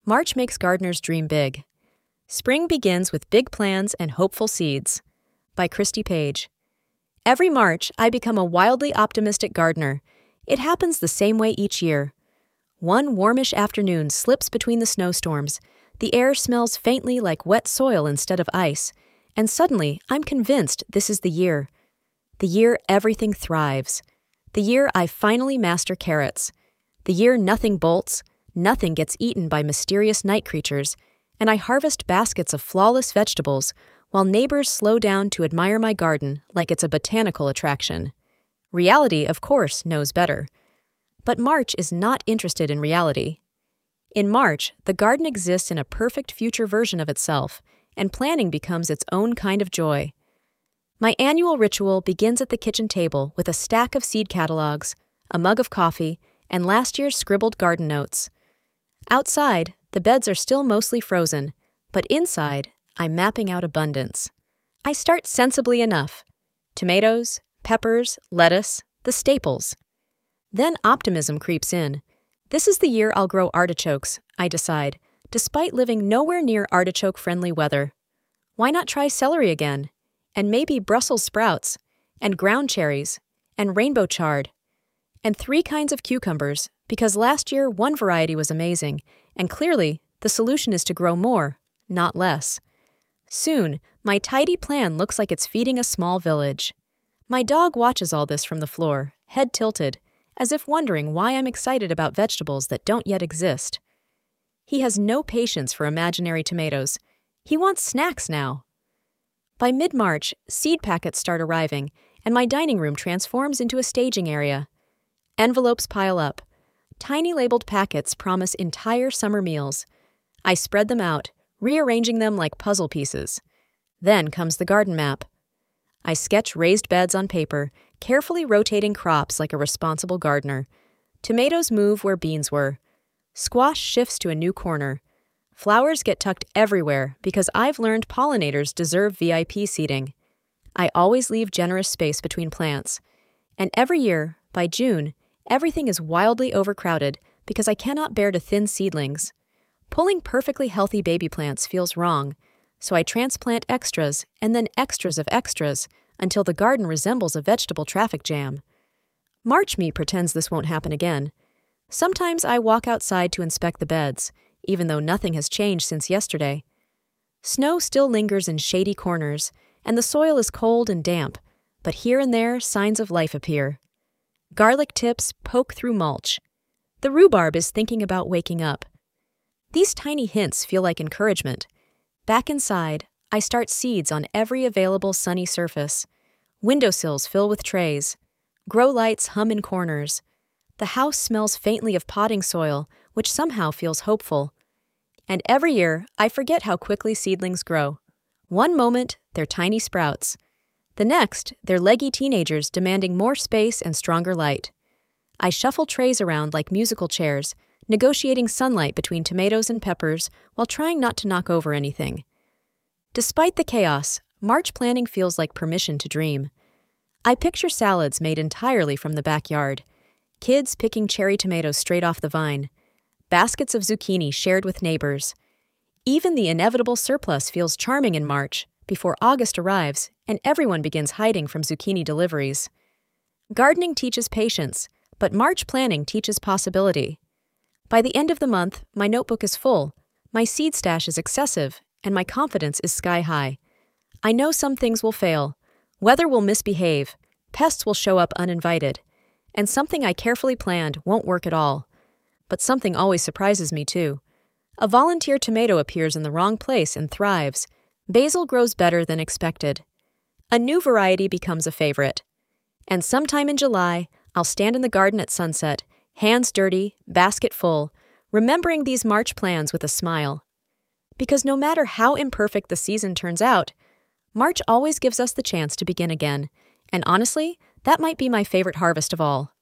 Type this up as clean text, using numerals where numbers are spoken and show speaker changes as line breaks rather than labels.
March makes gardeners dream big. Spring begins with big plans and hopeful seeds. By Christy Page. Every March, I become a wildly optimistic gardener. It happens the same way each year. One warmish afternoon slips between the snowstorms. The air smells faintly like wet soil instead of ice, and suddenly I'm convinced this is the year. The year everything thrives. The year I finally master carrots. The year nothing bolts, nothing gets eaten by mysterious night creatures, and I harvest baskets of flawless vegetables while neighbors slow down to admire my garden like it's a botanical attraction. Reality, of course, knows better. But March is not interested in reality. In March, the garden exists in a perfect future version of itself, and planning becomes its own kind of joy. My annual ritual begins at the kitchen table with a stack of seed catalogs, a mug of coffee, and last year's scribbled garden notes. Outside, the beds are still mostly frozen, but inside, I'm mapping out abundance. I start sensibly enough. Tomatoes, peppers, lettuce, the staples. Then optimism creeps in. This is the year I'll grow artichokes, I decide, despite living nowhere near artichoke-friendly weather. Why not try celery again? And maybe Brussels sprouts, and ground cherries, and rainbow chard, and 3 kinds of cucumbers, because last year one variety was amazing, and clearly the solution is to grow more, not less. Soon, my tidy plan looks like it's feeding a small village. My dog watches all this from the floor, head tilted, as if wondering why I'm excited about vegetables that don't yet exist. He has no patience for imaginary tomatoes. He wants snacks now. By mid-March, seed packets start arriving, and my dining room transforms into a staging area. Envelopes pile up. Tiny labeled packets promise entire summer meals. I spread them out, rearranging them like puzzle pieces. Then comes the garden map. I sketch raised beds on paper, carefully rotating crops like a responsible gardener. Tomatoes move where beans were. Squash shifts to a new corner. Flowers get tucked everywhere because I've learned pollinators deserve VIP seating. I always leave generous space between plants. And every year, by June, everything is wildly overcrowded because I cannot bear to thin seedlings. Pulling perfectly healthy baby plants feels wrong, so I transplant extras and then extras of extras until the garden resembles a vegetable traffic jam. March me pretends this won't happen again. Sometimes I walk outside to inspect the beds, even though nothing has changed since yesterday. Snow still lingers in shady corners, and the soil is cold and damp, but here and there signs of life appear. Garlic tips poke through mulch. The rhubarb is thinking about waking up. These tiny hints feel like encouragement. Back inside, I start seeds on every available sunny surface. Windowsills fill with trays. Grow lights hum in corners. The house smells faintly of potting soil, which somehow feels hopeful. And every year, I forget how quickly seedlings grow. One moment, they're tiny sprouts. The next, they're leggy teenagers demanding more space and stronger light. I shuffle trays around like musical chairs, negotiating sunlight between tomatoes and peppers while trying not to knock over anything. Despite the chaos, March planning feels like permission to dream. I picture salads made entirely from the backyard, kids picking cherry tomatoes straight off the vine, baskets of zucchini shared with neighbors. Even the inevitable surplus feels charming in March, before August arrives and everyone begins hiding from zucchini deliveries. Gardening teaches patience, but March planning teaches possibility. By the end of the month, my notebook is full, my seed stash is excessive, and my confidence is sky high. I know some things will fail, weather will misbehave, pests will show up uninvited, and something I carefully planned won't work at all. But something always surprises me too. A volunteer tomato appears in the wrong place and thrives. Basil grows better than expected. A new variety becomes a favorite. And sometime in July, I'll stand in the garden at sunset, hands dirty, basket full, remembering these March plans with a smile. Because no matter how imperfect the season turns out, March always gives us the chance to begin again, and honestly, that might be my favorite harvest of all.